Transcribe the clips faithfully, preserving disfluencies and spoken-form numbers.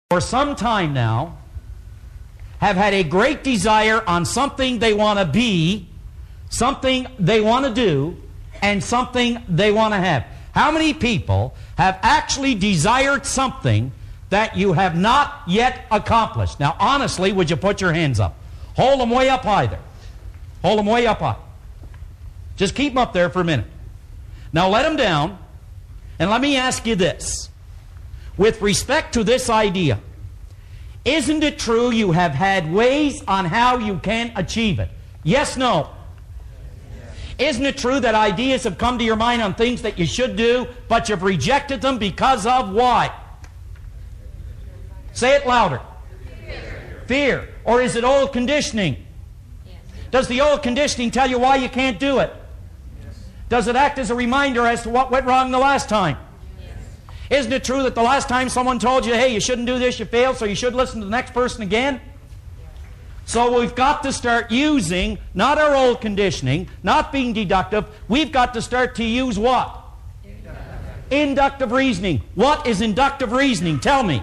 for some time now have had a great desire on something they want to be, something they want to do, and something they want to have. How many people have actually desired something that you have not yet accomplished? Now, honestly, would you put your hands up? Hold them way up high there. Hold them way up high. Just keep them up there for a minute. Now let them down, and let me ask you this. With respect to this idea, isn't it true you have had ways on how you can achieve it? Yes, no? Isn't it true that ideas have come to your mind on things that you should do, but you've rejected them because of why? Say it louder. Fear. Fear. Or is it old conditioning? Yes. Does the old conditioning tell you why you can't do it? Yes. Does it act as a reminder as to what went wrong the last time? Yes. Isn't it true that the last time someone told you, hey, you shouldn't do this, you failed, so you should listen to the next person again? So we've got to start using, not our old conditioning, not being deductive, we've got to start to use what? Inductive, inductive reasoning. What is inductive reasoning? Tell me.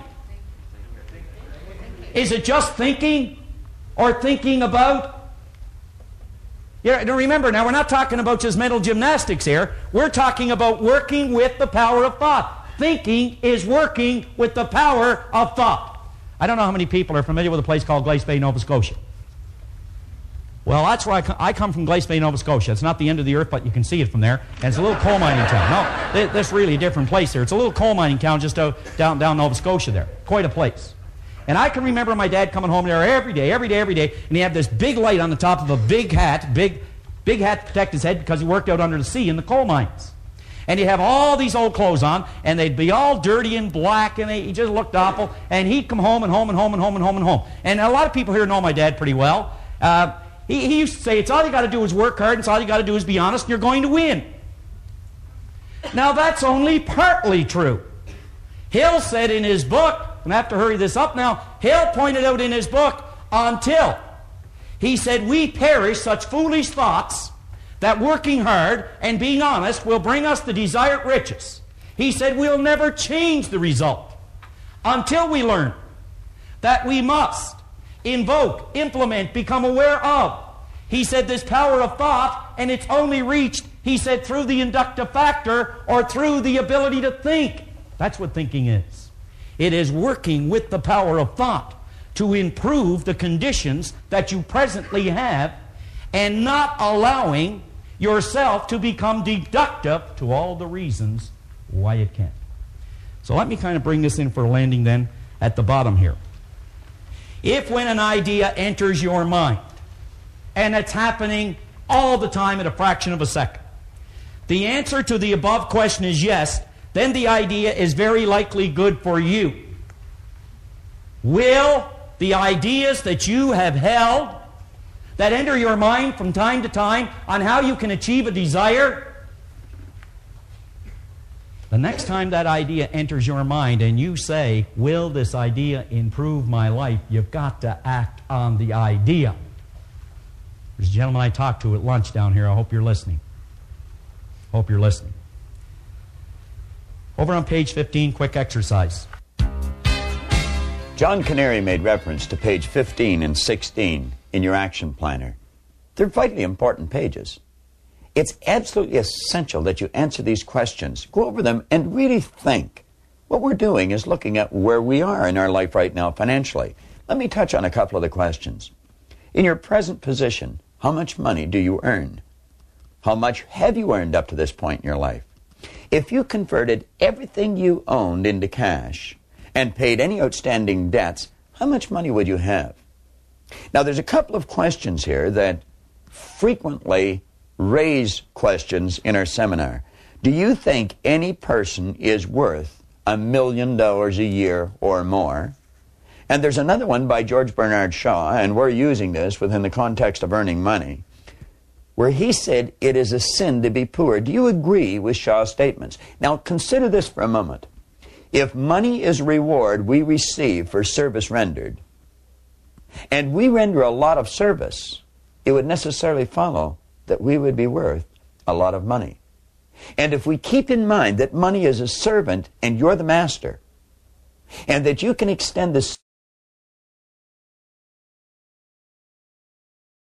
Is it just thinking or thinking about? Yeah, now remember, now we're not talking about just mental gymnastics here. We're talking about working with the power of thought. Thinking is working with the power of thought. I don't know how many people are familiar with a place called Glace Bay, Nova Scotia. Well, that's where I come, I come from, Glace Bay, Nova Scotia. It's not the end of the earth, but you can see it from there. And it's a little coal mining town. No, th this is really a different place here. It's a little coal mining town just out, down, down Nova Scotia there. Quite a place. And I can remember my dad coming home there every day, every day, every day, and he had this big light on the top of a big hat, big, big hat to protect his head because he worked out under the sea in the coal mines. And he'd have all these old clothes on, and they'd be all dirty and black, and they, he just looked awful. And he'd come home and home and home and home and home and home. And a lot of people here know my dad pretty well. Uh, he, he used to say, it's all you got to do is work hard, and it's all you got to do is be honest, and you're going to win. Now, that's only partly true. Hill said in his book, and I have to hurry this up now, Hill pointed out in his book, Until, he said, we perish such foolish thoughts that working hard and being honest will bring us the desired riches. He said we'll never change the result until we learn that we must invoke, implement, become aware of. He said this power of thought, and it's only reached, he said, through the inductive factor or through the ability to think. That's what thinking is. It is working with the power of thought to improve the conditions that you presently have and not allowing yourself to become deductive to all the reasons why it can't. So let me kind of bring this in for a landing then at the bottom here. If when an idea enters your mind, and it's happening all the time at a fraction of a second, the answer to the above question is yes, then the idea is very likely good for you. Will the ideas that you have held that enter your mind from time to time on how you can achieve a desire, the next time that idea enters your mind and you say, will this idea improve my life, you've got to act on the idea. There's a gentleman I talked to at lunch down here. I hope you're listening. Hope you're listening. Over on page fifteen, quick exercise. John Canary made reference to page fifteen and sixteen in your action planner. They're vitally important pages. It's absolutely essential that you answer these questions, go over them, and really think. What we're doing is looking at where we are in our life right now financially. Let me touch on a couple of the questions. In your present position, how much money do you earn? How much have you earned up to this point in your life? If you converted everything you owned into cash and paid any outstanding debts, how much money would you have? Now, there's a couple of questions here that frequently raise questions in our seminar. Do you think any person is worth a million dollars a year or more? And there's another one by George Bernard Shaw, and we're using this within the context of earning money, where he said it is a sin to be poor. Do you agree with Shaw's statements? Now, consider this for a moment. If money is reward we receive for service rendered, and we render a lot of service, it would necessarily follow that we would be worth a lot of money. And if we keep in mind that money is a servant and you're the master, and that you can extend this